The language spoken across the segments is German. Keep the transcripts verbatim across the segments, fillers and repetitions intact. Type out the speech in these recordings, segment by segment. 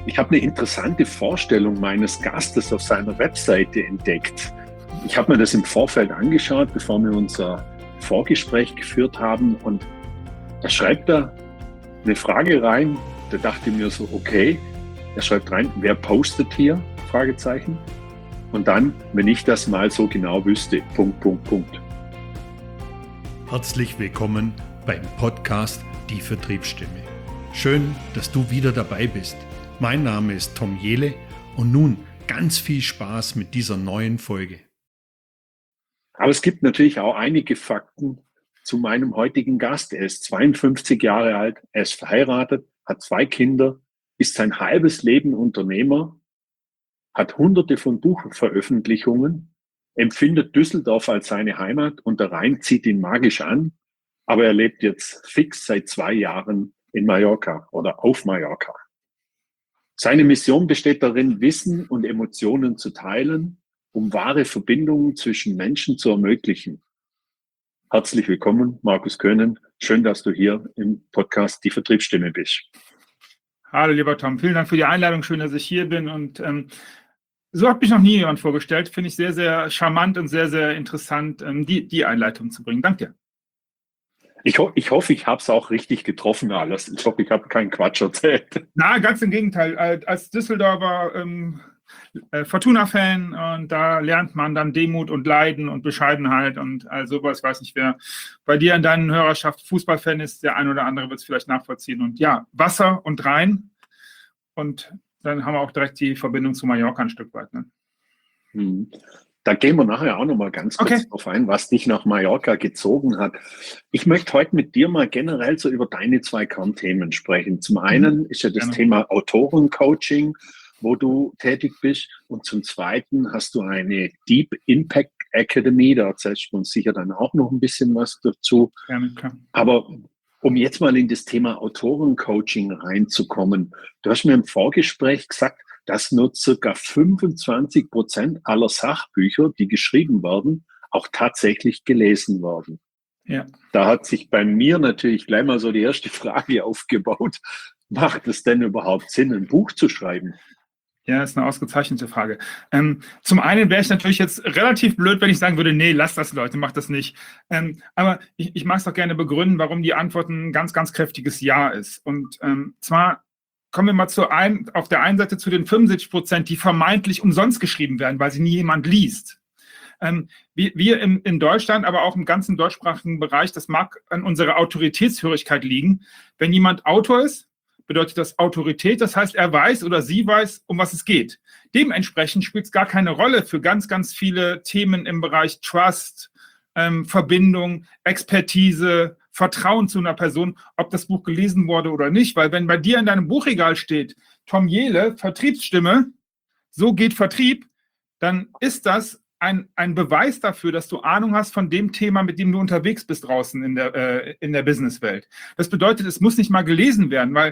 Ich habe eine interessante Vorstellung meines Gastes auf seiner Webseite entdeckt. Ich habe mir das im Vorfeld angeschaut, bevor wir unser Vorgespräch geführt haben, und er schreibt da eine Frage rein. Da dachte ich mir so, okay, er schreibt rein, wer postet hier? Fragezeichen. Und dann, wenn ich das mal so genau wüsste, Punkt, Punkt, Punkt. Herzlich willkommen beim Podcast Die Vertriebsstimme. Schön, dass du wieder dabei bist. Mein Name ist Tom Jehle und nun ganz viel Spaß mit dieser neuen Folge. Aber es gibt natürlich auch einige Fakten zu meinem heutigen Gast. Er ist zweiundfünfzig Jahre alt, er ist verheiratet, hat zwei Kinder, ist sein halbes Leben Unternehmer, hat hunderte von Buchveröffentlichungen, empfindet Düsseldorf als seine Heimat und der Rhein zieht ihn magisch an, aber er lebt jetzt fix seit zwei Jahren in Mallorca oder auf Mallorca. Seine Mission besteht darin, Wissen und Emotionen zu teilen, um wahre Verbindungen zwischen Menschen zu ermöglichen. Herzlich willkommen, Markus Köhnen. Schön, dass du hier im Podcast Die Vertriebsstimme bist. Hallo, lieber Tom. Vielen Dank für die Einladung. Schön, dass ich hier bin. Und ähm, so hat mich noch nie jemand vorgestellt. Finde ich sehr, sehr charmant und sehr, sehr interessant, ähm, die, die Einleitung zu bringen. Danke dir. Ich, ho- ich hoffe, ich habe es auch richtig getroffen alles. Ich hoffe, ich habe keinen Quatsch erzählt. Na, ganz im Gegenteil. Als Düsseldorfer ähm, äh, Fortuna-Fan, und da lernt man dann Demut und Leiden und Bescheidenheit und all sowas. Ich weiß nicht, wer bei dir in deinen Hörerschaft Fußballfan ist. Der ein oder andere wird es vielleicht nachvollziehen. Und ja, Wasser und Rhein. Und dann haben wir auch direkt die Verbindung zu Mallorca ein Stück weit. Ne? Hm. Da gehen wir nachher auch noch mal ganz kurz Okay. drauf ein, was dich nach Mallorca gezogen hat. Ich möchte heute mit dir mal generell so über deine zwei Kernthemen sprechen. Zum einen ist ja das Gerne. Thema Autorencoaching, wo du tätig bist. Und zum zweiten hast du eine Deep Impact Academy. Da erzählst du uns sicher dann auch noch ein bisschen was dazu. Gerne, klar. Aber um jetzt mal in das Thema Autorencoaching reinzukommen, du hast mir im Vorgespräch gesagt, dass nur circa fünfundzwanzig Prozent aller Sachbücher, die geschrieben werden, auch tatsächlich gelesen werden. Ja. Da hat sich bei mir natürlich gleich mal so die erste Frage aufgebaut. Macht es denn überhaupt Sinn, ein Buch zu schreiben? Ja, das ist eine ausgezeichnete Frage. Ähm, zum einen wäre ich natürlich jetzt relativ blöd, wenn ich sagen würde, nee, lass das, Leute, macht das nicht. Ähm, aber ich, ich mag es doch gerne begründen, warum die Antwort ein ganz, ganz kräftiges Ja ist. Und ähm, zwar kommen wir mal zu ein, auf der einen Seite zu den fünfundsiebzig Prozent, die vermeintlich umsonst geschrieben werden, weil sie nie jemand liest. Ähm, wir wir im, in Deutschland, aber auch im ganzen deutschsprachigen Bereich, das mag an unserer Autoritätshörigkeit liegen. Wenn jemand Autor ist, bedeutet das Autorität, das heißt, er weiß oder sie weiß, um was es geht. Dementsprechend spielt es gar keine Rolle für ganz, ganz viele Themen im Bereich Trust, ähm, Verbindung, Expertise, Vertrauen zu einer Person, ob das Buch gelesen wurde oder nicht. Weil wenn bei dir in deinem Buchregal steht, Tom Jehle, Vertriebsstimme, so geht Vertrieb, dann ist das ein, ein Beweis dafür, dass du Ahnung hast von dem Thema, mit dem du unterwegs bist draußen in der, äh, in der Businesswelt. Das bedeutet, es muss nicht mal gelesen werden, weil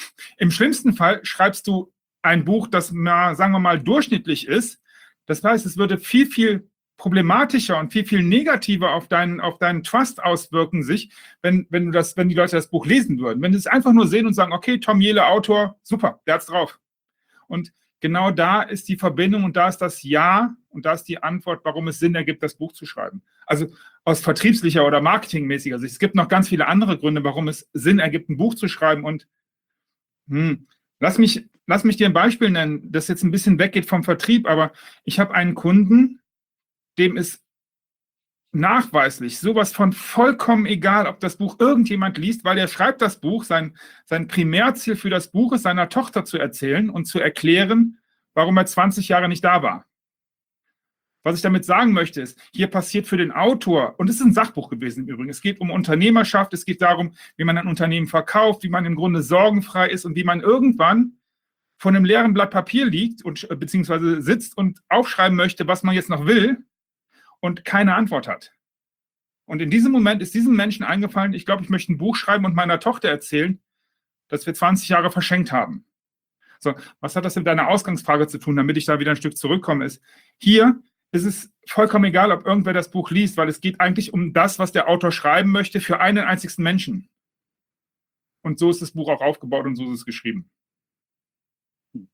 im schlimmsten Fall schreibst du ein Buch, das mal, sagen wir mal, durchschnittlich ist. Das heißt, es würde viel, viel problematischer und viel, viel negativer auf deinen, auf deinen Trust auswirken sich, wenn, wenn, du das, wenn die Leute das Buch lesen würden. Wenn sie es einfach nur sehen und sagen, okay, Tom Jehle, Autor, super, der hat's drauf. Und genau da ist die Verbindung und da ist das Ja und da ist die Antwort, warum es Sinn ergibt, das Buch zu schreiben. Also aus vertriebslicher oder marketingmäßiger Sicht. Es gibt noch ganz viele andere Gründe, warum es Sinn ergibt, ein Buch zu schreiben. Und hm, lass mich, lass mich dir ein Beispiel nennen, das jetzt ein bisschen weggeht vom Vertrieb, aber ich habe einen Kunden, dem ist nachweislich sowas von vollkommen egal, ob das Buch irgendjemand liest, weil er schreibt das Buch, sein, sein Primärziel für das Buch ist, seiner Tochter zu erzählen und zu erklären, warum er zwanzig Jahre nicht da war. Was ich damit sagen möchte ist, hier passiert für den Autor, und es ist ein Sachbuch gewesen im Übrigen, es geht um Unternehmerschaft, es geht darum, wie man ein Unternehmen verkauft, wie man im Grunde sorgenfrei ist und wie man irgendwann vor einem leeren Blatt Papier liegt und beziehungsweise sitzt und aufschreiben möchte, was man jetzt noch will, und keine Antwort hat. Und in diesem Moment ist diesem Menschen eingefallen, ich glaube, ich möchte ein Buch schreiben und meiner Tochter erzählen, dass wir zwanzig Jahre verschenkt haben. So, was hat das mit deiner Ausgangsfrage zu tun, damit ich da wieder ein Stück zurückkomme, ist, hier ist es vollkommen egal, ob irgendwer das Buch liest, weil es geht eigentlich um das, was der Autor schreiben möchte für einen einzigsten Menschen. Und so ist das Buch auch aufgebaut und so ist es geschrieben.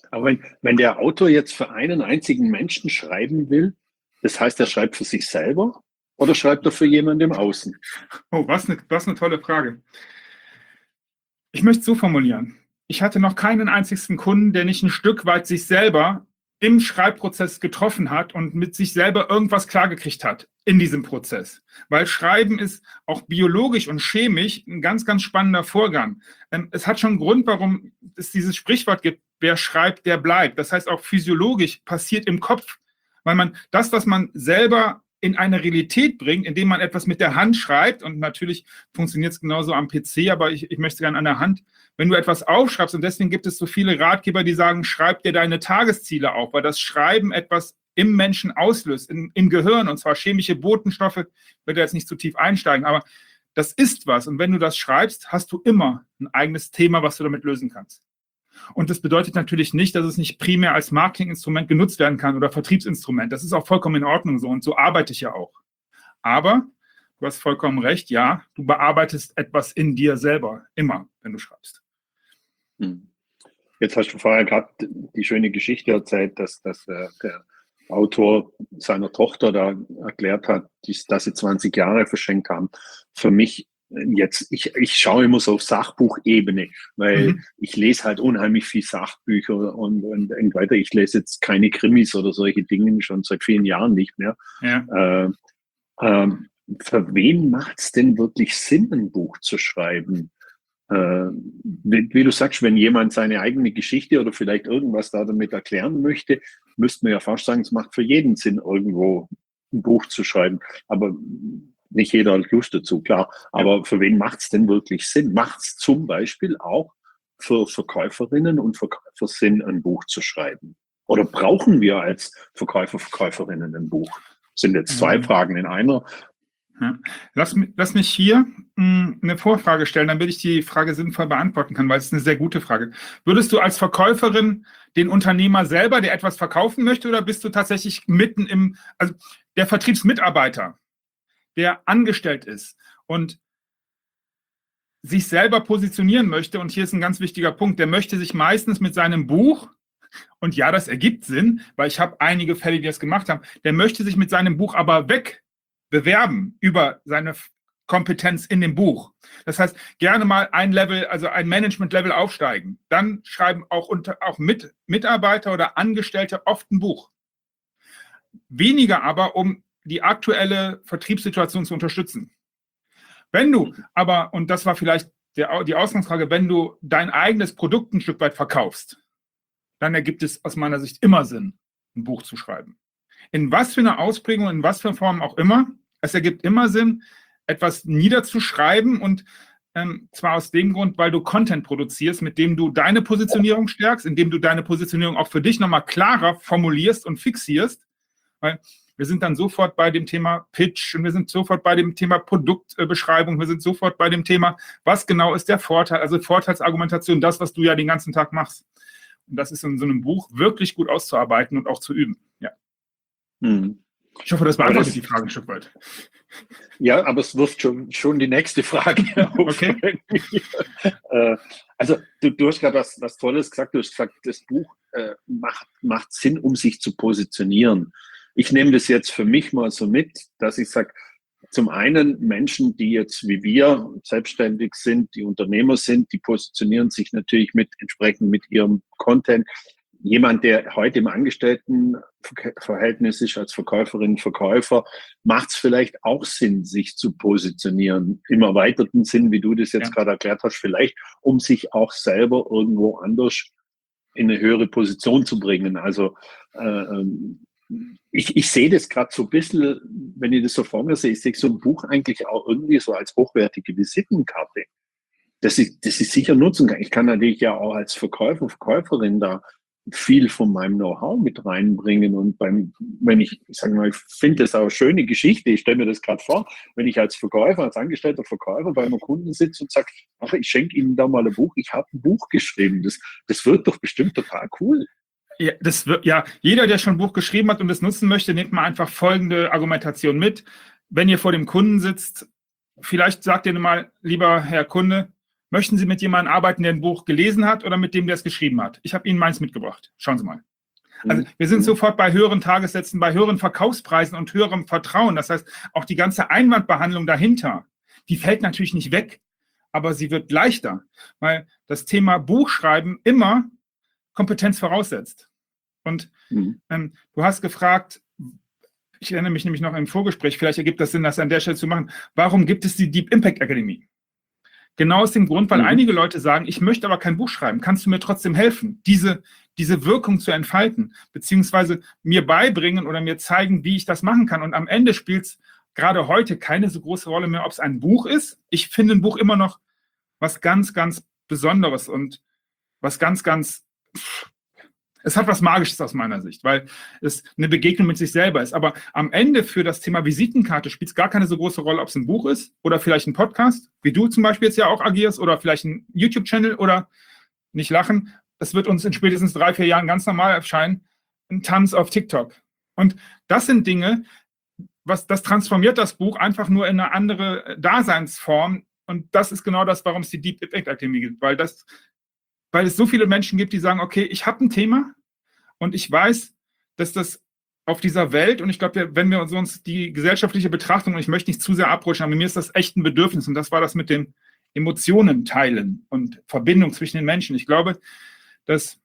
Aber wenn, wenn der Autor jetzt für einen einzigen Menschen schreiben will, das heißt, er schreibt für sich selber oder schreibt er für jemanden im Außen? Oh, was eine, was eine tolle Frage. Ich möchte es so formulieren. Ich hatte noch keinen einzigen Kunden, der nicht ein Stück weit sich selber im Schreibprozess getroffen hat und mit sich selber irgendwas klargekriegt hat in diesem Prozess. Weil Schreiben ist auch biologisch und chemisch ein ganz, ganz spannender Vorgang. Ähm, es hat schon einen Grund, warum es dieses Sprichwort gibt, wer schreibt, der bleibt. Das heißt, auch physiologisch passiert im Kopf, weil man das, was man selber in eine Realität bringt, indem man etwas mit der Hand schreibt, und natürlich funktioniert es genauso am P C, aber ich, ich möchte gerne an der Hand, wenn du etwas aufschreibst, und deswegen gibt es so viele Ratgeber, die sagen, schreib dir deine Tagesziele auf, weil das Schreiben etwas im Menschen auslöst, in, im Gehirn, und zwar chemische Botenstoffe, ich werde jetzt nicht zu tief einsteigen, aber das ist was, und wenn du das schreibst, hast du immer ein eigenes Thema, was du damit lösen kannst. Und das bedeutet natürlich nicht, dass es nicht primär als Marketinginstrument genutzt werden kann oder Vertriebsinstrument. Das ist auch vollkommen in Ordnung so, und so arbeite ich ja auch. Aber du hast vollkommen recht, ja, du bearbeitest etwas in dir selber, immer, wenn du schreibst. Jetzt hast du vorher gerade die schöne Geschichte erzählt, dass, dass äh, der Autor seiner Tochter da erklärt hat, dass sie zwanzig Jahre verschenkt haben. Für mich jetzt, ich, ich schaue immer so auf Sachbuchebene, weil mhm. ich lese halt unheimlich viel Sachbücher und, und, und weiter. Ich lese jetzt keine Krimis oder solche Dinge schon seit vielen Jahren nicht mehr. Ja. Äh, äh, für wen macht es denn wirklich Sinn, ein Buch zu schreiben? Äh, wie, wie du sagst, wenn jemand seine eigene Geschichte oder vielleicht irgendwas da damit erklären möchte, müsste man ja fast sagen, es macht für jeden Sinn, irgendwo ein Buch zu schreiben. Aber nicht jeder hat Lust dazu, klar. Aber ja. Für wen macht es denn wirklich Sinn? Macht es zum Beispiel auch für Verkäuferinnen und Verkäufer Sinn, ein Buch zu schreiben? Oder brauchen wir als Verkäufer, Verkäuferinnen ein Buch? Das sind jetzt zwei mhm. Fragen in einer. Ja. Lass, lass mich hier mh, eine Vorfrage stellen, damit ich die Frage sinnvoll beantworten kann, weil es ist eine sehr gute Frage. Würdest du als Verkäuferin den Unternehmer selber, der etwas verkaufen möchte, oder bist du tatsächlich mitten im, also der Vertriebsmitarbeiter, der angestellt ist und sich selber positionieren möchte, und hier ist ein ganz wichtiger Punkt, der möchte sich meistens mit seinem Buch, und ja, das ergibt Sinn, weil ich habe einige Fälle, die das gemacht haben, der möchte sich mit seinem Buch aber wegbewerben über seine Kompetenz in dem Buch. Das heißt, gerne mal ein Level, also ein Management-Level aufsteigen. Dann schreiben auch, unter, auch mit, Mitarbeiter oder Angestellte oft ein Buch. Weniger aber, um die aktuelle Vertriebssituation zu unterstützen. Wenn du aber, und das war vielleicht der, die Ausgangsfrage, wenn du dein eigenes Produkt ein Stück weit verkaufst, dann ergibt es aus meiner Sicht immer Sinn, ein Buch zu schreiben. In was für einer Ausprägung, in was für Form auch immer, es ergibt immer Sinn, etwas niederzuschreiben, und ähm, zwar aus dem Grund, weil du Content produzierst, mit dem du deine Positionierung stärkst, indem du deine Positionierung auch für dich nochmal klarer formulierst und fixierst, weil wir sind dann sofort bei dem Thema Pitch, und wir sind sofort bei dem Thema Produktbeschreibung, wir sind sofort bei dem Thema, was genau ist der Vorteil, also Vorteilsargumentation, das, was du ja den ganzen Tag machst. Und das ist in so einem Buch wirklich gut auszuarbeiten und auch zu üben. Ja. Hm. Ich hoffe, das beantwortet das, die Frage ein Stück weit. Ja, aber es wirft schon, schon die nächste Frage auf. Okay. Also du, du hast gerade was, was Tolles gesagt. Du hast gesagt, das Buch äh, macht, macht Sinn, um sich zu positionieren. Ich nehme das jetzt für mich mal so mit, dass ich sage, zum einen Menschen, die jetzt wie wir selbstständig sind, die Unternehmer sind, die positionieren sich natürlich mit entsprechend mit ihrem Content. Jemand, der heute im Angestelltenverhältnis ist, als Verkäuferin, Verkäufer, macht es vielleicht auch Sinn, sich zu positionieren. Im erweiterten Sinn, wie du das jetzt ja. gerade erklärt hast, vielleicht, um sich auch selber irgendwo anders in eine höhere Position zu bringen. Also äh, ich, ich sehe das gerade so ein bisschen, wenn ich das so vor mir sehe, ich sehe so ein Buch eigentlich auch irgendwie so als hochwertige Visitenkarte, dass ich, dass ich sicher nutzen kann. Ich kann natürlich ja auch als Verkäufer, Verkäuferin da viel von meinem Know-how mit reinbringen, und beim, wenn ich, ich sage mal, ich finde das auch eine schöne Geschichte, ich stelle mir das gerade vor, wenn ich als Verkäufer, als angestellter Verkäufer bei einem Kunden sitze und sage, ach, ich schenke Ihnen da mal ein Buch, ich habe ein Buch geschrieben, das, das wird doch bestimmt total cool. Ja, das wird, ja, jeder, der schon ein Buch geschrieben hat und das nutzen möchte, nimmt mal einfach folgende Argumentation mit. Wenn ihr vor dem Kunden sitzt, vielleicht sagt ihr mal, lieber Herr Kunde, Möchten Sie mit jemandem arbeiten, der ein Buch gelesen hat oder mit dem, der es geschrieben hat? Ich habe Ihnen meins mitgebracht. Schauen Sie mal. Also wir sind sofort bei höheren Tagessätzen, bei höheren Verkaufspreisen und höherem Vertrauen. Das heißt, auch die ganze Einwandbehandlung dahinter, die fällt natürlich nicht weg, aber sie wird leichter, weil das Thema Buchschreiben immer Kompetenz voraussetzt. Und mhm. ähm, du hast gefragt, ich erinnere mich nämlich noch im Vorgespräch, vielleicht ergibt das Sinn, das an der Stelle zu machen, warum gibt es die Deep Impact Academy? Genau aus dem Grund, weil mhm. einige Leute sagen, ich möchte aber kein Buch schreiben, kannst du mir trotzdem helfen, diese, diese Wirkung zu entfalten, beziehungsweise mir beibringen oder mir zeigen, wie ich das machen kann. Und am Ende spielt es gerade heute keine so große Rolle mehr, ob es ein Buch ist. Ich finde ein Buch immer noch was ganz, ganz Besonderes und was ganz, ganz, es hat was Magisches aus meiner Sicht, weil es eine Begegnung mit sich selber ist. Aber am Ende für das Thema Visitenkarte spielt es gar keine so große Rolle, ob es ein Buch ist oder vielleicht ein Podcast, wie du zum Beispiel jetzt ja auch agierst, oder vielleicht ein YouTube-Channel oder, nicht lachen, das wird uns in spätestens drei, vier Jahren ganz normal erscheinen, ein Tanz auf TikTok. Und das sind Dinge, was, das transformiert das Buch einfach nur in eine andere Daseinsform. Und das ist genau das, warum es die Deep Impact Akademie gibt, weil das, weil es so viele Menschen gibt, die sagen, okay, ich habe ein Thema und ich weiß, dass das auf dieser Welt, und ich glaube, wenn wir uns, uns die gesellschaftliche Betrachtung, und ich möchte nicht zu sehr abrutschen, aber mir ist das echt ein Bedürfnis, und das war das mit den Emotionen teilen und Verbindung zwischen den Menschen. Ich glaube, dass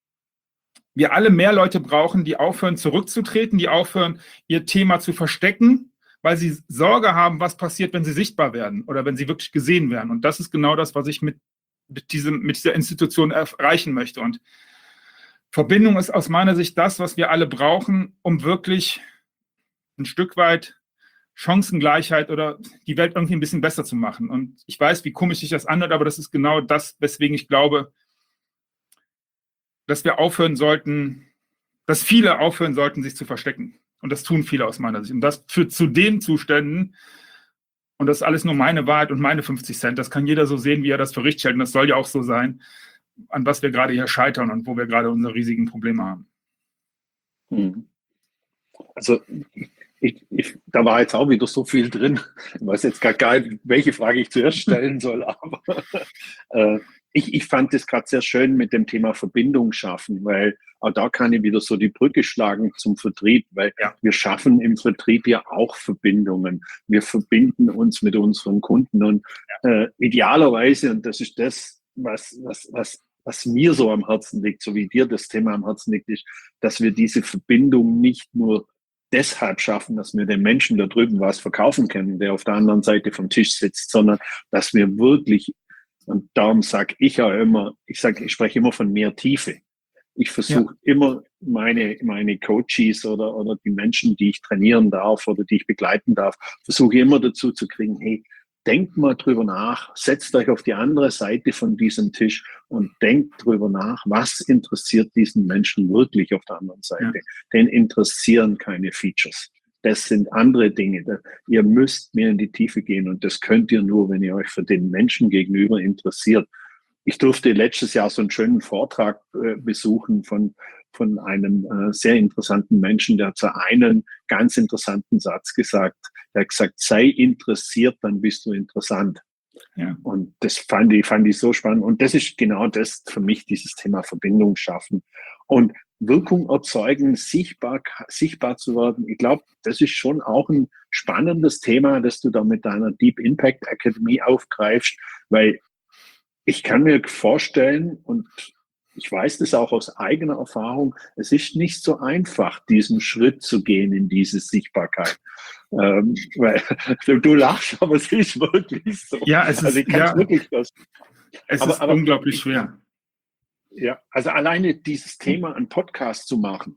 wir alle mehr Leute brauchen, die aufhören zurückzutreten, die aufhören, ihr Thema zu verstecken, weil sie Sorge haben, was passiert, wenn sie sichtbar werden oder wenn sie wirklich gesehen werden. Und das ist genau das, was ich mit, mit, diesem, mit dieser Institution erreichen möchte. Und Verbindung ist aus meiner Sicht das, was wir alle brauchen, um wirklich ein Stück weit Chancengleichheit oder die Welt irgendwie ein bisschen besser zu machen. Und ich weiß, wie komisch sich das anhört, aber das ist genau das, weswegen ich glaube, dass wir aufhören sollten, dass viele aufhören sollten, sich zu verstecken. Und das tun viele aus meiner Sicht. Und das führt zu den Zuständen, und das ist alles nur meine Wahrheit und meine fünfzig Cent, das kann jeder so sehen, wie er das für richtig hält. Und das soll ja auch so sein, an was wir gerade hier scheitern und wo wir gerade unsere riesigen Probleme haben. Hm. Also ich, ich, da war jetzt auch wieder so viel drin. Ich weiß jetzt gar nicht, welche Frage ich zuerst stellen soll, aber äh, ich, ich fand es gerade sehr schön mit dem Thema Verbindung schaffen, weil auch da kann ich wieder so die Brücke schlagen zum Vertrieb, weil ja. wir schaffen im Vertrieb ja auch Verbindungen. Wir verbinden uns mit unseren Kunden und äh, idealerweise, und das ist das, was, was, was, was mir so am Herzen liegt, so wie dir das Thema am Herzen liegt, ist, dass wir diese Verbindung nicht nur deshalb schaffen, dass wir den Menschen da drüben was verkaufen können, der auf der anderen Seite vom Tisch sitzt, sondern dass wir wirklich, und darum sage ich ja immer, ich sage, ich spreche immer von mehr Tiefe. Ich versuche ja. immer meine, meine Coaches oder, oder die Menschen, die ich trainieren darf oder die ich begleiten darf, versuche immer dazu zu kriegen, hey, denkt mal drüber nach, setzt euch auf die andere Seite von diesem Tisch und denkt drüber nach, was interessiert diesen Menschen wirklich auf der anderen Seite. Ja. Den interessieren keine Features. Das sind andere Dinge. Ihr müsst mehr in die Tiefe gehen und das könnt ihr nur, wenn ihr euch für den Menschen gegenüber interessiert. Ich durfte letztes Jahr so einen schönen Vortrag äh, besuchen von, von einem äh, sehr interessanten Menschen, der hat so einen ganz interessanten Satz gesagt. Der hat gesagt, sei interessiert, dann bist du interessant. Ja. Und das fand ich, fand ich so spannend. Und das ist genau das für mich, dieses Thema Verbindung schaffen und Wirkung erzeugen, sichtbar, sichtbar zu werden. Ich glaube, das ist schon auch ein spannendes Thema, das du da mit deiner Deep Impact Academy aufgreifst, weil ich kann mir vorstellen, und ich weiß das auch aus eigener Erfahrung, es ist nicht so einfach, diesen Schritt zu gehen in diese Sichtbarkeit. Ähm, weil du, du lachst, aber es ist wirklich so. Ja, es ist, also ich kann ja, wirklich das. Es aber, ist aber unglaublich ich, schwer. Ja, also alleine dieses Thema, einen Podcast zu machen,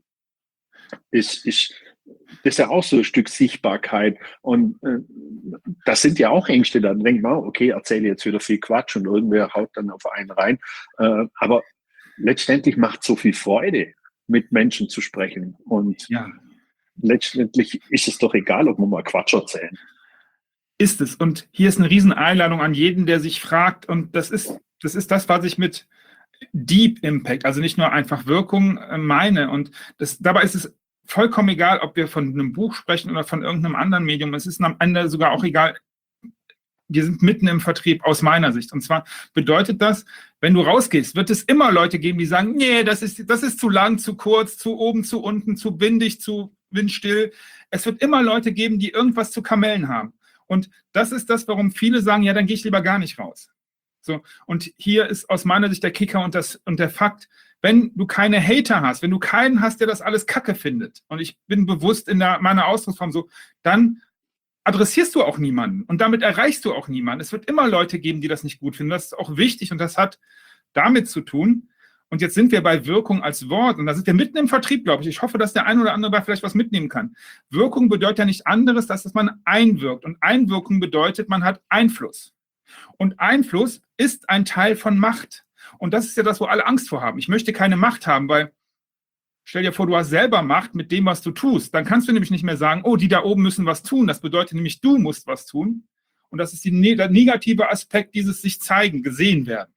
ist, ist, das ist ja auch so ein Stück Sichtbarkeit. Und äh, das sind ja auch Ängste. Dann denkt man, okay, erzähle jetzt wieder viel Quatsch und irgendwer haut dann auf einen rein. Äh, aber letztendlich macht es so viel Freude, mit Menschen zu sprechen. Und ja. letztendlich ist es doch egal, ob wir mal Quatsch erzählen. Ist es. Und hier ist eine riesen Einladung an jeden, der sich fragt. Und das ist, das ist das, was ich mit Deep Impact, also nicht nur einfach Wirkung, äh, meine. Und das, dabei ist es vollkommen egal, ob wir von einem Buch sprechen oder von irgendeinem anderen Medium. Es ist am Ende sogar auch egal, wir sind mitten im Vertrieb aus meiner Sicht. Und zwar bedeutet das, wenn du rausgehst, wird es immer Leute geben, die sagen, nee, das ist, das ist zu lang, zu kurz, zu oben, zu unten, zu windig, zu windstill. Es wird immer Leute geben, die irgendwas zu kamellen haben. Und das ist das, warum viele sagen, ja, dann gehe ich lieber gar nicht raus. So, und hier ist aus meiner Sicht der Kicker und, das, und der Fakt, wenn du keine Hater hast, wenn du keinen hast, der das alles Kacke findet, und ich bin bewusst in der, meiner Ausdrucksform so, dann adressierst du auch niemanden und damit erreichst du auch niemanden. Es wird immer Leute geben, die das nicht gut finden. Das ist auch wichtig und das hat damit zu tun. Und jetzt sind wir bei Wirkung als Wort und da sind wir mitten im Vertrieb, glaube ich. Ich hoffe, dass der ein oder andere da vielleicht was mitnehmen kann. Wirkung bedeutet ja nicht anderes, als dass man einwirkt. Und Einwirkung bedeutet, man hat Einfluss. Und Einfluss ist ein Teil von Macht. Und das ist ja das, wo alle Angst vor haben. Ich möchte keine Macht haben, weil stell dir vor, du hast selber Macht mit dem, was du tust. Dann kannst du nämlich nicht mehr sagen, oh, die da oben müssen was tun. Das bedeutet nämlich, du musst was tun. Und das ist die, der negative Aspekt dieses sich zeigen, gesehen werden.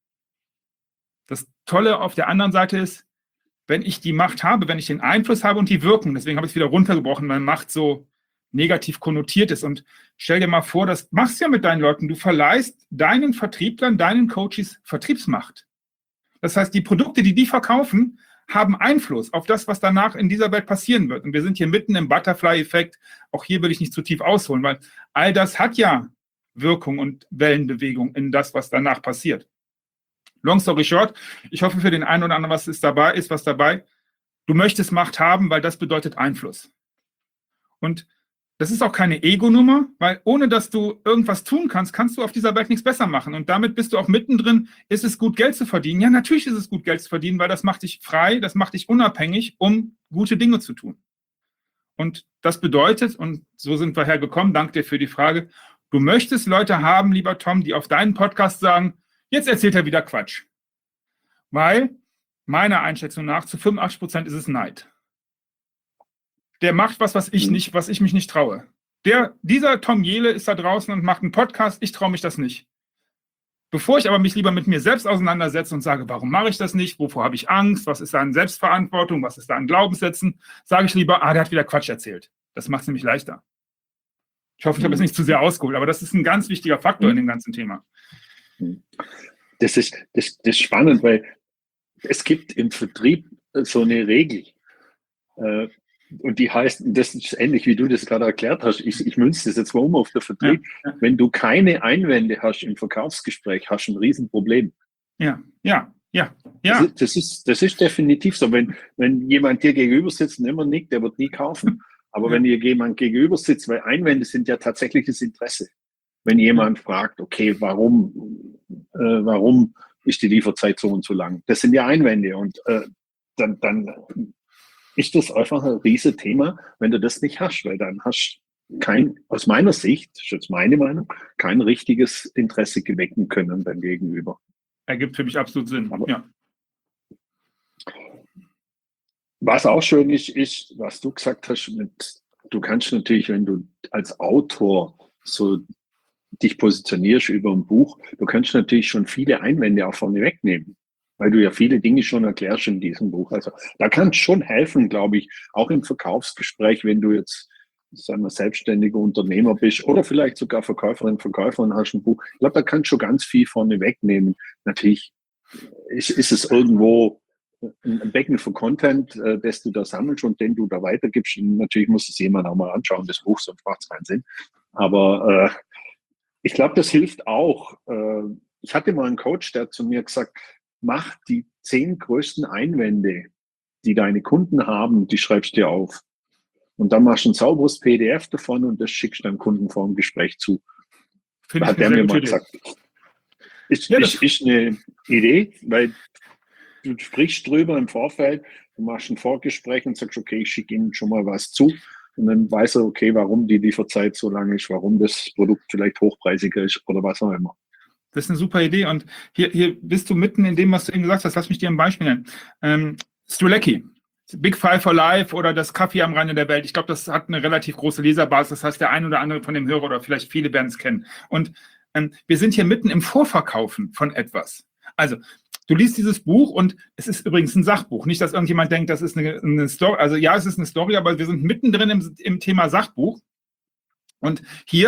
Das Tolle auf der anderen Seite ist, wenn ich die Macht habe, wenn ich den Einfluss habe und die Wirkung, deswegen habe ich es wieder runtergebrochen, weil Macht so negativ konnotiert ist. Und stell dir mal vor, das machst du ja mit deinen Leuten. Du verleihst deinen Vertrieblern, deinen Coaches Vertriebsmacht. Das heißt, die Produkte, die die verkaufen, haben Einfluss auf das, was danach in dieser Welt passieren wird. Und wir sind hier mitten im Butterfly-Effekt. Auch hier will ich nicht zu tief ausholen, weil all das hat ja Wirkung und Wellenbewegung in das, was danach passiert. Long story short, ich hoffe für den einen oder anderen, was ist dabei, ist was dabei. Du möchtest Macht haben, weil das bedeutet Einfluss. Und das ist auch keine Ego-Nummer, weil ohne dass du irgendwas tun kannst, kannst du auf dieser Welt nichts besser machen. Und damit bist du auch mittendrin, ist es gut, Geld zu verdienen? Ja, natürlich ist es gut, Geld zu verdienen, weil das macht dich frei, das macht dich unabhängig, um gute Dinge zu tun. Und das bedeutet, und so sind wir hergekommen, danke dir für die Frage, du möchtest Leute haben, lieber Tom, die auf deinen Podcast sagen, jetzt erzählt er wieder Quatsch. Weil, meiner Einschätzung nach, zu fünfundachtzig Prozent ist es Neid. Der macht was, was ich nicht, was ich mich nicht traue. Der, dieser Tom Jehle ist da draußen und macht einen Podcast, ich traue mich das nicht. Bevor ich aber mich lieber mit mir selbst auseinandersetze und sage, warum mache ich das nicht, wovor habe ich Angst, was ist da an Selbstverantwortung, was ist da an Glaubenssätzen, sage ich lieber, ah, der hat wieder Quatsch erzählt. Das macht es nämlich leichter. Ich hoffe, ich habe es nicht zu sehr ausgeholt, aber das ist ein ganz wichtiger Faktor in dem ganzen Thema. Das ist, das, das ist spannend, weil es gibt im Vertrieb so eine Regel, äh, und die heißt, das ist ähnlich wie du das gerade erklärt hast, ich, ich münze das jetzt mal um auf den Vertrieb, ja, ja. Wenn du keine Einwände hast im Verkaufsgespräch, hast du ein Riesenproblem. Ja, ja, ja, ja. Das ist, das ist, das ist definitiv so, wenn, wenn jemand dir gegenüber sitzt und immer nickt, der wird nie kaufen. Aber ja. Wenn dir jemand gegenüber sitzt, weil Einwände sind ja tatsächliches Interesse. Wenn jemand fragt, okay, warum, äh, warum ist die Lieferzeit so und so lang? Das sind ja Einwände und äh, dann, dann ist das einfach ein riesen Thema, wenn du das nicht hast, weil dann hast du kein, aus meiner Sicht, das ist jetzt meine Meinung, kein richtiges Interesse gewecken können beim Gegenüber. Ergibt für mich absolut Sinn, aber, ja. Was auch schön ist, ist, was du gesagt hast, mit, du kannst natürlich, wenn du als Autor so dich positionierst über ein Buch, du kannst natürlich schon viele Einwände auch vorne wegnehmen, weil du ja viele Dinge schon erklärst in diesem Buch. Also da kann es schon helfen, glaube ich, auch im Verkaufsgespräch, wenn du jetzt, sagen wir, selbstständiger Unternehmer bist oder vielleicht sogar Verkäuferin, Verkäufer und hast ein Buch. Ich glaube, da kannst du schon ganz viel vorne wegnehmen. Natürlich ist, ist es irgendwo ein Becken für Content, äh, das du da sammelst und den du da weitergibst. Und natürlich muss es jemand auch mal anschauen, das Buch, sonst macht es keinen Sinn. Aber äh, ich glaube, das hilft auch. Äh, ich hatte mal einen Coach, der hat zu mir gesagt, mach die zehn größten Einwände, die deine Kunden haben, die schreibst du dir auf. Und dann machst du ein sauberes P D F davon und das schickst du deinem Kunden vor dem Gespräch zu. Da hat der mir mal gesagt, ist, ja, ist, ist eine Idee, weil du sprichst drüber im Vorfeld, du machst ein Vorgespräch und sagst, okay, ich schicke Ihnen schon mal was zu. Und dann weiß er, okay, warum die Lieferzeit so lang ist, warum das Produkt vielleicht hochpreisiger ist oder was auch immer. Das ist eine super Idee. Und hier, hier bist du mitten in dem, was du eben gesagt hast. Lass mich dir ein Beispiel nennen. Ähm, Strzelecki, Big Five for Life oder das Kaffee am Rande der Welt. Ich glaube, das hat eine relativ große Leserbasis. Das heißt, der ein oder andere von dem Hörer oder vielleicht viele werden es kennen. Und ähm, wir sind hier mitten im Vorverkaufen von etwas. Also, du liest dieses Buch und es ist übrigens ein Sachbuch. Nicht, dass irgendjemand denkt, das ist eine, eine Story. Also ja, es ist eine Story, aber wir sind mittendrin im, im Thema Sachbuch. Und hier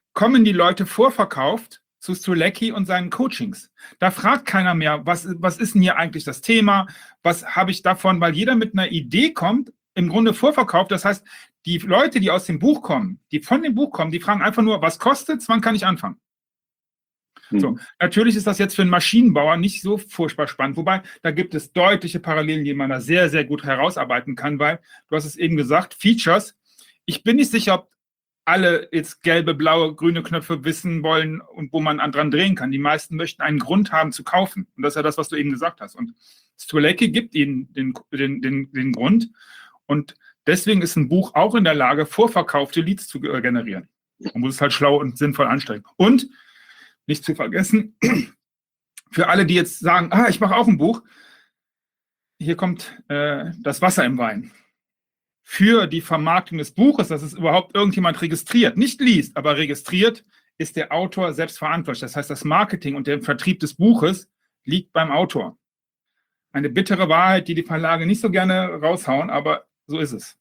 kommen die Leute vorverkauft zu Strzelecki und seinen Coachings. Da fragt keiner mehr, was, was ist denn hier eigentlich das Thema, was habe ich davon, weil jeder mit einer Idee kommt, im Grunde vorverkauft. Das heißt, die Leute, die aus dem Buch kommen, die von dem Buch kommen, die fragen einfach nur, was kostet's, wann kann ich anfangen? Hm. So, natürlich ist das jetzt für einen Maschinenbauer nicht so furchtbar spannend, wobei da gibt es deutliche Parallelen, die man da sehr, sehr gut herausarbeiten kann, weil, du hast es eben gesagt, Features, ich bin nicht sicher, ob alle jetzt gelbe, blaue, grüne Knöpfe wissen wollen und wo man dran drehen kann. Die meisten möchten einen Grund haben zu kaufen. Und das ist ja das, was du eben gesagt hast. Und Strzelecki gibt ihnen den, den, den, den Grund. Und deswegen ist ein Buch auch in der Lage, vorverkaufte Leads zu generieren. Man muss es halt schlau und sinnvoll anstrengen. Und, nicht zu vergessen, für alle, die jetzt sagen, ah, ich mache auch ein Buch, hier kommt äh, das Wasser im Wein. Für die Vermarktung des Buches, dass es überhaupt irgendjemand registriert, nicht liest, aber registriert, ist der Autor selbst verantwortlich. Das heißt, das Marketing und der Vertrieb des Buches liegt beim Autor. Eine bittere Wahrheit, die die Verlage nicht so gerne raushauen, aber so ist es.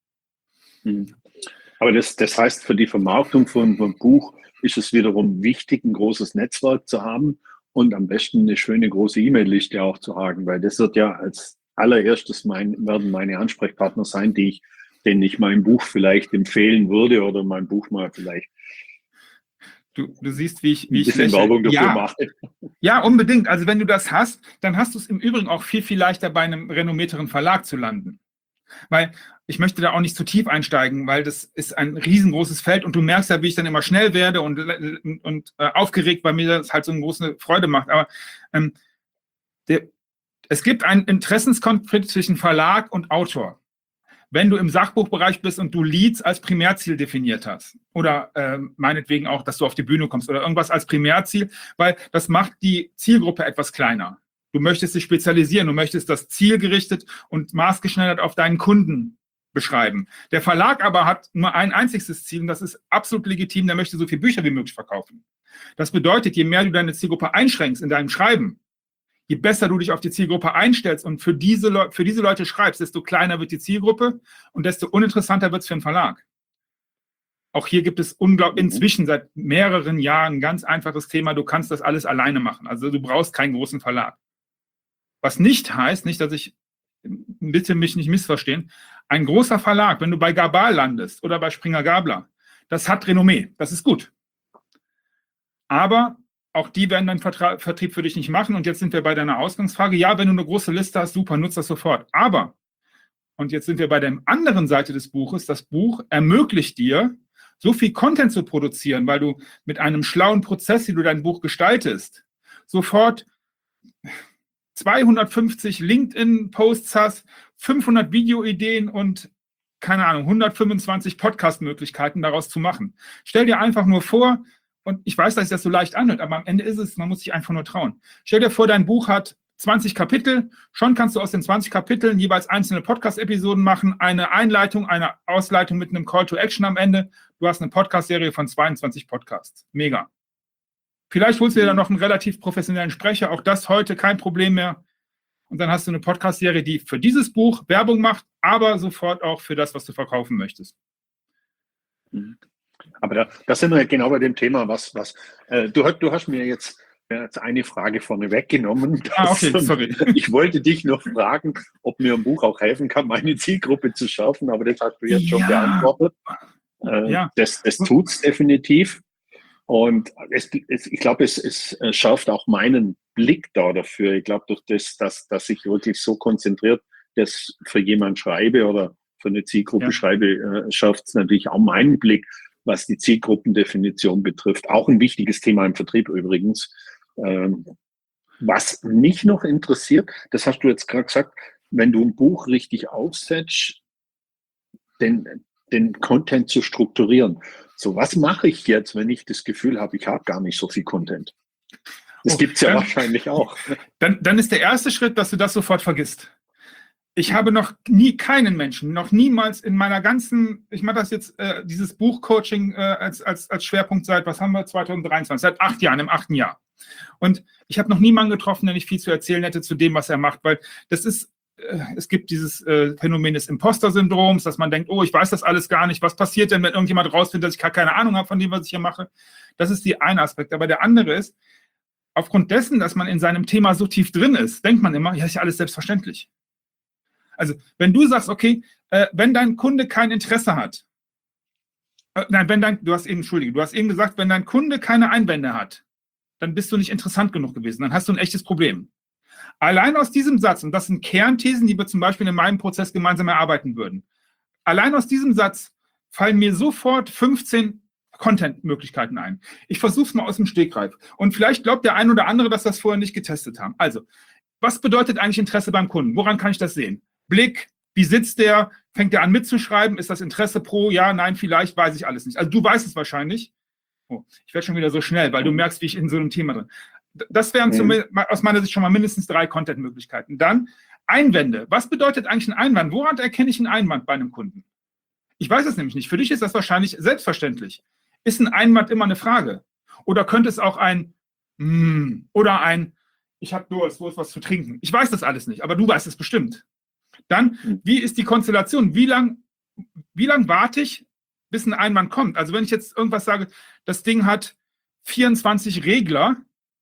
Aber das, das heißt, für die Vermarktung von einem Buch ist es wiederum wichtig, ein großes Netzwerk zu haben und am besten eine schöne große E-Mail-Liste auch zu haben, weil das wird ja als allererstes mein, werden meine Ansprechpartner sein, die ich, denen ich mein Buch vielleicht empfehlen würde oder mein Buch mal vielleicht Du, du siehst, wie ich, wie ein bisschen ich Werbung dafür ja. mache. Ja, unbedingt. Also wenn du das hast, dann hast du es im Übrigen auch viel, viel leichter bei einem renommierteren Verlag zu landen. Weil ich möchte da auch nicht zu tief einsteigen, weil das ist ein riesengroßes Feld und du merkst ja, wie ich dann immer schnell werde und, und, und äh, aufgeregt, weil mir das halt so eine große Freude macht. Aber ähm, der, es gibt einen Interessenskonflikt zwischen Verlag und Autor. Wenn du im Sachbuchbereich bist und du Leads als Primärziel definiert hast oder äh, meinetwegen auch, dass du auf die Bühne kommst oder irgendwas als Primärziel, weil das macht die Zielgruppe etwas kleiner. Du möchtest dich spezialisieren, du möchtest das zielgerichtet und maßgeschneidert auf deinen Kunden beschreiben. Der Verlag aber hat nur ein einziges Ziel und das ist absolut legitim, der möchte so viele Bücher wie möglich verkaufen. Das bedeutet, je mehr du deine Zielgruppe einschränkst in deinem Schreiben, je besser du dich auf die Zielgruppe einstellst und für diese, Le- für diese Leute schreibst, desto kleiner wird die Zielgruppe und desto uninteressanter wird es für den Verlag. Auch hier gibt es unglaublich inzwischen seit mehreren Jahren ein ganz einfaches Thema, du kannst das alles alleine machen. Also du brauchst keinen großen Verlag. Was nicht heißt, nicht, dass ich, bitte mich nicht missverstehen, ein großer Verlag, wenn du bei Gabal landest oder bei Springer Gabler, das hat Renommee, das ist gut. Aber auch die werden deinen Vertra- Vertrieb für dich nicht machen. Und jetzt sind wir bei deiner Ausgangsfrage. Ja, wenn du eine große Liste hast, super, nutzt das sofort. Aber, und jetzt sind wir bei der anderen Seite des Buches, das Buch ermöglicht dir, so viel Content zu produzieren, weil du mit einem schlauen Prozess, wie du dein Buch gestaltest, sofort zweihundertfünfzig LinkedIn-Posts hast, fünfhundert Videoideen und, keine Ahnung, hundertfünfundzwanzig Podcast-Möglichkeiten daraus zu machen. Stell dir einfach nur vor, und ich weiß, dass sich das so leicht anhört, aber am Ende ist es, man muss sich einfach nur trauen. Stell dir vor, dein Buch hat zwanzig Kapitel, schon kannst du aus den zwanzig Kapiteln jeweils einzelne Podcast-Episoden machen, eine Einleitung, eine Ausleitung mit einem Call to Action am Ende. Du hast eine Podcast-Serie von zweiundzwanzig Podcasts. Mega. Vielleicht holst du dir dann noch einen relativ professionellen Sprecher, auch das heute kein Problem mehr. Und dann hast du eine Podcast-Serie, die für dieses Buch Werbung macht, aber sofort auch für das, was du verkaufen möchtest. Aber da, da sind wir genau bei dem Thema, was, was äh, du, du hast mir jetzt, jetzt eine Frage vorne weggenommen. Ah, okay, sorry. Ich wollte dich noch fragen, ob mir ein Buch auch helfen kann, meine Zielgruppe zu schärfen, aber das hast du jetzt schon Ja. beantwortet. Äh, Ja. Das, das tut es definitiv. Und es, es, ich glaube, es, es schärft auch meinen Blick da dafür. Ich glaube, durch das, dass, dass ich wirklich so konzentriert das für jemanden schreibe oder für eine Zielgruppe Ja. schreibe, äh, schärft es natürlich auch meinen Blick, was die Zielgruppendefinition betrifft. Auch ein wichtiges Thema im Vertrieb übrigens. Ähm, was mich noch interessiert, das hast du jetzt gerade gesagt, wenn du ein Buch richtig aufsetzt, den, den Content zu strukturieren. So, was mache ich jetzt, wenn ich das Gefühl habe, ich habe gar nicht so viel Content? Das Oh, gibt es ja dann- wahrscheinlich auch. Dann, dann ist der erste Schritt, dass du das sofort vergisst. Ich habe noch nie keinen Menschen, noch niemals in meiner ganzen, ich mache das jetzt, äh, dieses Buchcoaching äh, als, als, als Schwerpunkt seit, was haben wir, zwanzig dreiundzwanzig, seit acht Jahren, im achten Jahr. Und ich habe noch niemanden getroffen, der nicht viel zu erzählen hätte zu dem, was er macht, weil das ist, äh, es gibt dieses äh, Phänomen des Imposter-Syndroms, dass man denkt, oh, ich weiß das alles gar nicht. Was passiert denn, wenn irgendjemand rausfindet, dass ich gar keine Ahnung habe von dem, was ich hier mache? Das ist die eine Aspekt. Aber der andere ist, aufgrund dessen, dass man in seinem Thema so tief drin ist, denkt man immer, ja, ist ja alles selbstverständlich. Also, wenn du sagst, okay, äh, wenn dein Kunde kein Interesse hat, äh, nein, wenn dein, du hast eben, Entschuldige, du hast eben gesagt, wenn dein Kunde keine Einwände hat, dann bist du nicht interessant genug gewesen, dann hast du ein echtes Problem. Allein aus diesem Satz, und das sind Kernthesen, die wir zum Beispiel in meinem Prozess gemeinsam erarbeiten würden, allein aus diesem Satz fallen mir sofort fünfzehn Content-Möglichkeiten ein. Ich versuche es mal aus dem Stegreif. Und vielleicht glaubt der ein oder andere, dass wir das vorher nicht getestet haben. Also, was bedeutet eigentlich Interesse beim Kunden? Woran kann ich das sehen? Blick, wie sitzt der? Fängt der an mitzuschreiben? Ist das Interesse pro? Ja, nein, vielleicht, weiß ich alles nicht. Also du weißt es wahrscheinlich. Oh, ich werde schon wieder so schnell, weil du merkst, wie ich in so einem Thema drin. Das wären mhm. aus meiner Sicht schon mal mindestens drei Content-Möglichkeiten. Dann Einwände. Was bedeutet eigentlich ein Einwand? Woran erkenne ich einen Einwand bei einem Kunden? Ich weiß es nämlich nicht. Für dich ist das wahrscheinlich selbstverständlich. Ist ein Einwand immer eine Frage? Oder könnte es auch ein mm, oder ein ich habe Durst, wo ist was zu trinken? Ich weiß das alles nicht, aber du weißt es bestimmt. Dann, wie ist die Konstellation? Wie lang, wie lang warte ich, bis ein Einwand kommt? Also wenn ich jetzt irgendwas sage, das Ding hat vierundzwanzig Regler,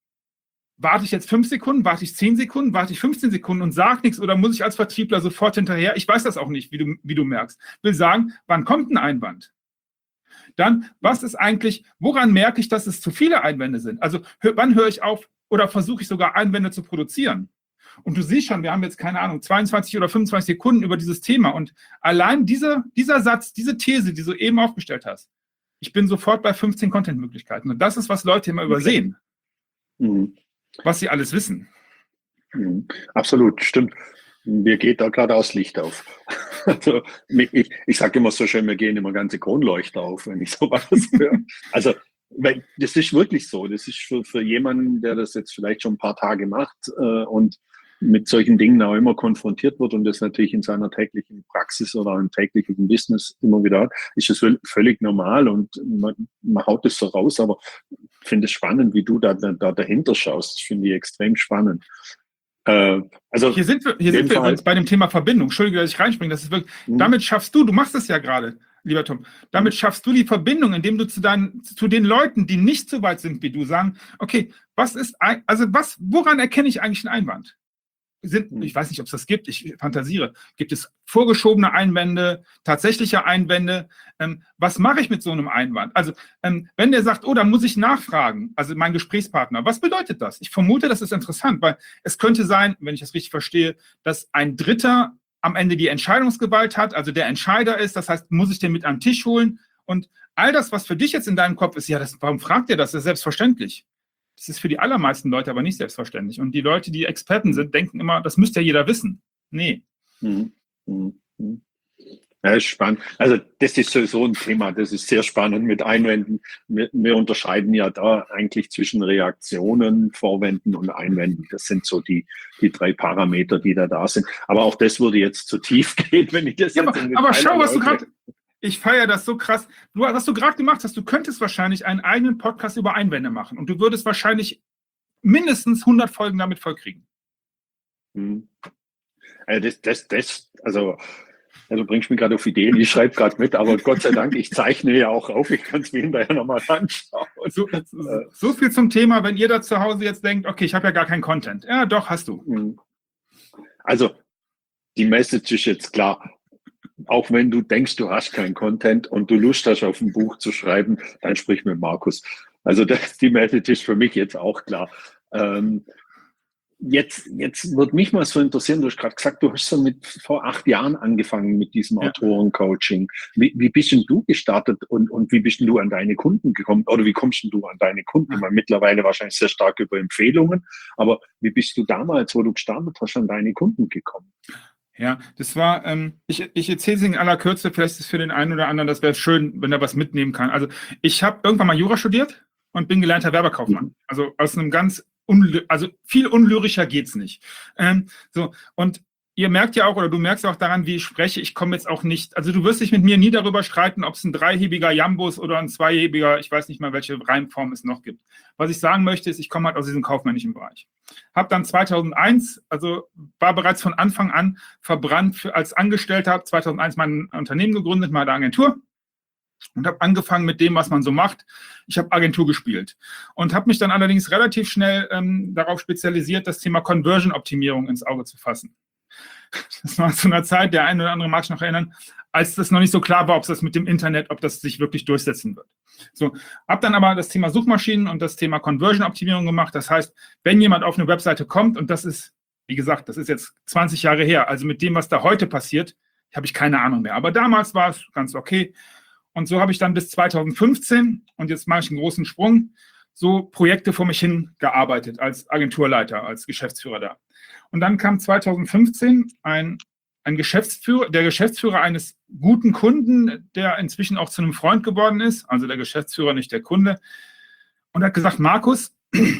warte ich jetzt fünf Sekunden, warte ich zehn Sekunden, warte ich fünfzehn Sekunden und sage nichts oder muss ich als Vertriebler sofort hinterher? Ich weiß das auch nicht, wie du, wie du merkst. Ich will sagen, wann kommt ein Einwand? Dann, was ist eigentlich, woran merke ich, dass es zu viele Einwände sind? Also wann höre ich auf oder versuche ich sogar Einwände zu produzieren? Und du siehst schon, wir haben jetzt, keine Ahnung, zweiundzwanzig oder fünfundzwanzig Sekunden über dieses Thema. Und allein dieser, dieser Satz, diese These, die du eben aufgestellt hast, ich bin sofort bei fünfzehn Content-Möglichkeiten. Und das ist, was Leute immer übersehen. Mhm. Was sie alles wissen. Mhm. Absolut, stimmt. Mir geht da gerade aus Licht auf. Also, ich, ich sage immer so schön, mir gehen immer ganze Kronleuchter auf, wenn ich sowas höre. Also, weil das ist wirklich so. Das ist für, für jemanden, der das jetzt vielleicht schon ein paar Tage macht äh, und mit solchen Dingen auch immer konfrontiert wird und das natürlich in seiner täglichen Praxis oder im täglichen Business immer wieder hat, ist es völlig normal und man, man haut es so raus, aber ich finde es spannend, wie du da, da dahinter schaust. Das finde ich extrem spannend. Äh, also hier sind wir, hier sind wir übrigens bei dem Thema Verbindung. Entschuldige, dass ich reinspringe. Das ist wirklich, hm. Damit schaffst du, du machst es ja gerade, lieber Tom, damit schaffst du die Verbindung, indem du zu deinen, zu den Leuten, die nicht so weit sind wie du, sagen, okay, was ist, ein, also was, woran erkenne ich eigentlich einen Einwand? Sind, ich weiß nicht, ob es das gibt, ich fantasiere. Gibt es vorgeschobene Einwände, tatsächliche Einwände? Ähm, was mache ich mit so einem Einwand? Also, ähm, wenn der sagt, oh, da muss ich nachfragen, also mein Gesprächspartner, was bedeutet das? Ich vermute, das ist interessant, weil es könnte sein, wenn ich das richtig verstehe, dass ein Dritter am Ende die Entscheidungsgewalt hat, also der Entscheider ist, das heißt, muss ich den mit am Tisch holen? Und all das, was für dich jetzt in deinem Kopf ist, ja, das, warum fragt ihr das? Das ist selbstverständlich. Das ist für die allermeisten Leute aber nicht selbstverständlich. Und die Leute, die Experten sind, denken immer, das müsste ja jeder wissen. Nee. Mhm. Mhm. Ja, ist spannend. Also das ist sowieso ein Thema, das ist sehr spannend mit Einwänden. Wir, wir unterscheiden ja da eigentlich zwischen Reaktionen, Vorwänden und Einwänden. Das sind so die, die drei Parameter, die da da sind. Aber auch das würde jetzt zu tief gehen, wenn ich das ja, jetzt aber, aber schau, was du gerade... Ich feiere das so krass. Du, was du gerade gemacht hast, du könntest wahrscheinlich einen eigenen Podcast über Einwände machen und du würdest wahrscheinlich mindestens hundert Folgen damit vollkriegen. Hm. Also das, das, das, also, also du bringst mich gerade auf Ideen, ich schreibe gerade mit, aber Gott sei Dank, ich zeichne ja auch auf, ich kann es mir hinterher nochmal anschauen. So, so viel zum Thema, wenn ihr da zu Hause jetzt denkt, okay, ich habe ja gar keinen Content. Ja, doch, hast du. Hm. Also, die Message ist jetzt klar. Auch wenn du denkst, du hast keinen Content und du Lust hast, auf ein Buch zu schreiben, dann sprich mit Markus. Also das, die Message ist für mich jetzt auch klar. Ähm, jetzt, jetzt wird mich mal so interessieren, du hast gerade gesagt, du hast so mit vor acht Jahren angefangen mit diesem ja. Autorencoaching. Wie, wie bist denn du gestartet und, und wie bist denn du an deine Kunden gekommen? Oder wie kommst denn du an deine Kunden? Ich meine, mittlerweile wahrscheinlich sehr stark über Empfehlungen, aber wie bist du damals, wo du gestartet hast, an deine Kunden gekommen? Ja, das war, ähm, ich, ich erzähle es in aller Kürze, vielleicht ist es für den einen oder anderen, das wäre schön, wenn er was mitnehmen kann. Also ich habe irgendwann mal Jura studiert und bin gelernter Werbekaufmann. Mhm. Also aus einem ganz, unly- also viel unlyrischer geht's nicht. Ähm, so, und ihr merkt ja auch, oder du merkst auch daran, wie ich spreche, ich komme jetzt auch nicht, also du wirst dich mit mir nie darüber streiten, ob es ein dreihebiger Jambus oder ein zweihebiger, ich weiß nicht mal, welche Reimform es noch gibt. Was ich sagen möchte, ist, ich komme halt aus diesem kaufmännischen Bereich. Habe dann zweitausendeins, also war bereits von Anfang an verbrannt für, als Angestellter, habe zweitausendeins mein Unternehmen gegründet, meine Agentur. Und habe angefangen mit dem, was man so macht. Ich habe Agentur gespielt und habe mich dann allerdings relativ schnell ähm, darauf spezialisiert, das Thema Conversion-Optimierung ins Auge zu fassen. Das war zu einer Zeit, der eine oder andere mag sich noch erinnern, als das noch nicht so klar war, ob das mit dem Internet, ob das sich wirklich durchsetzen wird. So, habe dann aber das Thema Suchmaschinen und das Thema Conversion-Optimierung gemacht. Das heißt, wenn jemand auf eine Webseite kommt, und das ist, wie gesagt, das ist jetzt zwanzig Jahre her, also mit dem, was da heute passiert, habe ich keine Ahnung mehr. Aber damals war es ganz okay. Und so habe ich dann bis zweitausendfünfzehn, und jetzt mache ich einen großen Sprung, so Projekte vor mich hin gearbeitet als Agenturleiter, als Geschäftsführer da. Und dann kam zweitausendfünfzehn ein, ein Geschäftsführer, der Geschäftsführer eines guten Kunden, der inzwischen auch zu einem Freund geworden ist, also der Geschäftsführer, nicht der Kunde, und hat gesagt, Markus,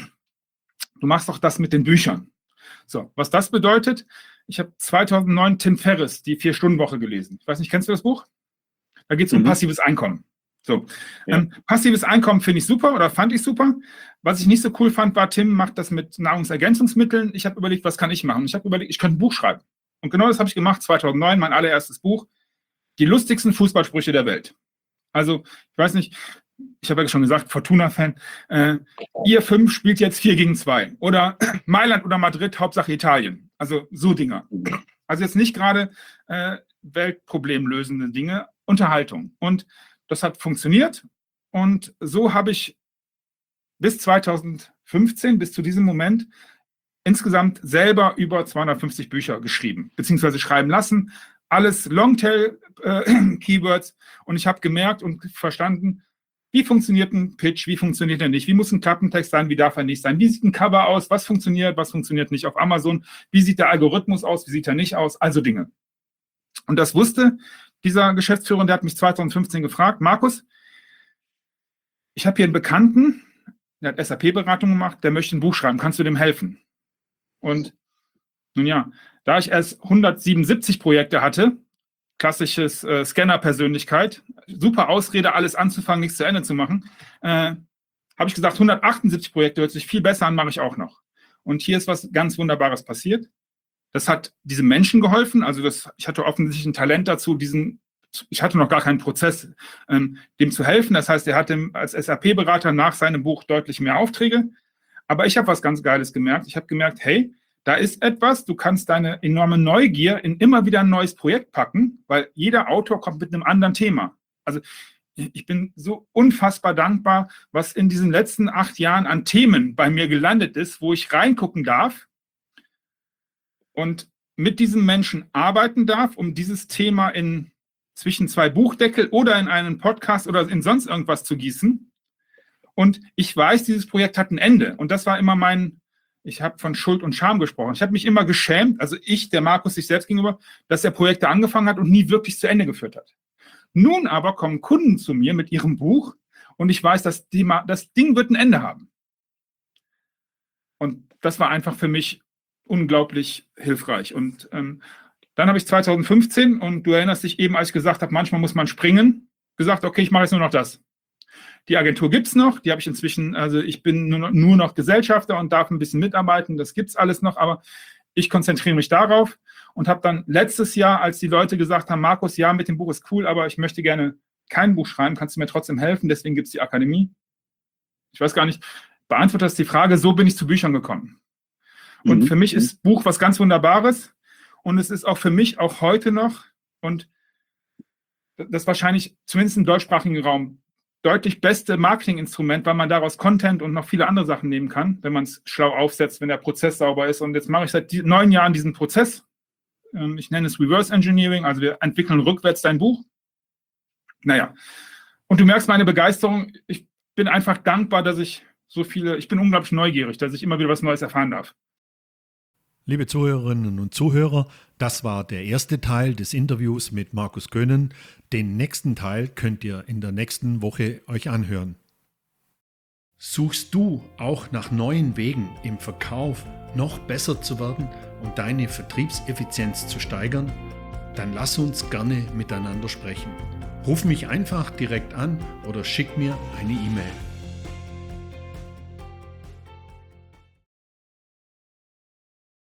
du machst doch das mit den Büchern. So, was das bedeutet, ich habe zweitausendneun Tim Ferriss, die Vier-Stunden-Woche gelesen. Ich weiß nicht, kennst du das Buch? Da geht es um mhm. passives Einkommen. So, ja. ähm, passives Einkommen finde ich super oder fand ich super. Was ich nicht so cool fand, war, Tim macht das mit Nahrungsergänzungsmitteln. Ich habe überlegt, was kann ich machen? Ich habe überlegt, ich könnte ein Buch schreiben. Und genau das habe ich gemacht, zweitausendneun, mein allererstes Buch. Die lustigsten Fußballsprüche der Welt. Also, ich weiß nicht, ich habe ja schon gesagt, Fortuna-Fan, äh, ihr fünf spielt jetzt vier gegen zwei. Oder Mailand oder Madrid, Hauptsache Italien. Also so Dinger. Also jetzt nicht gerade äh, weltproblemlösende Dinge, Unterhaltung. Und das hat funktioniert. Und so habe ich bis zweitausendfünfzehn, bis zu diesem Moment, insgesamt selber über zweihundertfünfzig Bücher geschrieben, beziehungsweise schreiben lassen. Alles Longtail-Keywords. Äh, und ich habe gemerkt und verstanden, wie funktioniert ein Pitch, wie funktioniert er nicht, wie muss ein Klappentext sein, wie darf er nicht sein, wie sieht ein Cover aus, was funktioniert, was funktioniert nicht auf Amazon, wie sieht der Algorithmus aus, wie sieht er nicht aus, also Dinge. Und das wusste dieser Geschäftsführer, der hat mich zweitausendfünfzehn gefragt, Markus, ich habe hier einen Bekannten, der hat S A P-Beratung gemacht, der möchte ein Buch schreiben, kannst du dem helfen? Und nun ja, da ich erst hundertsiebenundsiebzig Projekte hatte, klassisches äh, Scanner-Persönlichkeit, super Ausrede, alles anzufangen, nichts zu Ende zu machen, äh, habe ich gesagt, hundertachtundsiebzig Projekte hört sich viel besser an, mache ich auch noch. Und hier ist was ganz Wunderbares passiert. Das hat diesem Menschen geholfen, also das, ich hatte offensichtlich ein Talent dazu, diesen, ich hatte noch gar keinen Prozess, ähm, dem zu helfen. Das heißt, er hatte als S A P-Berater nach seinem Buch deutlich mehr Aufträge. Aber ich habe was ganz Geiles gemerkt. Ich habe gemerkt, hey, da ist etwas, du kannst deine enorme Neugier in immer wieder ein neues Projekt packen, weil jeder Autor kommt mit einem anderen Thema. Also ich bin so unfassbar dankbar, was in diesen letzten acht Jahren an Themen bei mir gelandet ist, wo ich reingucken darf und mit diesem Menschen arbeiten darf, um dieses Thema in zwischen zwei Buchdeckel oder in einen Podcast oder in sonst irgendwas zu gießen. Und ich weiß, dieses Projekt hat ein Ende. Und das war immer mein, ich habe von Schuld und Scham gesprochen. Ich habe mich immer geschämt, also ich, der Markus, sich selbst gegenüber, dass er Projekte angefangen hat und nie wirklich zu Ende geführt hat. Nun aber kommen Kunden zu mir mit ihrem Buch und ich weiß, das, Thema, das Ding wird ein Ende haben. Und das war einfach für mich unglaublich hilfreich. Und ähm, dann habe ich zweitausendfünfzehn, und du erinnerst dich eben, als ich gesagt habe, manchmal muss man springen, gesagt, okay, ich mache jetzt nur noch das. Die Agentur gibt es noch, die habe ich inzwischen, also ich bin nur noch, nur noch Gesellschafter und darf ein bisschen mitarbeiten, das gibt es alles noch, aber ich konzentriere mich darauf und habe dann letztes Jahr, als die Leute gesagt haben, Markus, ja, mit dem Buch ist cool, aber ich möchte gerne kein Buch schreiben, kannst du mir trotzdem helfen, deswegen gibt es die Akademie. Ich weiß gar nicht, beantwortet das die Frage, so bin ich zu Büchern gekommen. Und mhm. für mich ist Buch was ganz Wunderbares und es ist auch für mich auch heute noch und das wahrscheinlich zumindest im deutschsprachigen Raum deutlich beste Marketinginstrument, weil man daraus Content und noch viele andere Sachen nehmen kann, wenn man es schlau aufsetzt, wenn der Prozess sauber ist. Und jetzt mache ich seit neun Jahren diesen Prozess. Ich nenne es Reverse Engineering, also wir entwickeln rückwärts dein Buch. Naja, und du merkst meine Begeisterung. Ich bin einfach dankbar, dass ich so viele, ich bin unglaublich neugierig, dass ich immer wieder was Neues erfahren darf. Liebe Zuhörerinnen und Zuhörer, das war der erste Teil des Interviews mit Markus Gönen. Den nächsten Teil könnt ihr in der nächsten Woche euch anhören. Suchst du auch nach neuen Wegen im Verkauf noch besser zu werden und deine Vertriebseffizienz zu steigern? Dann lass uns gerne miteinander sprechen. Ruf mich einfach direkt an oder schick mir eine E-Mail.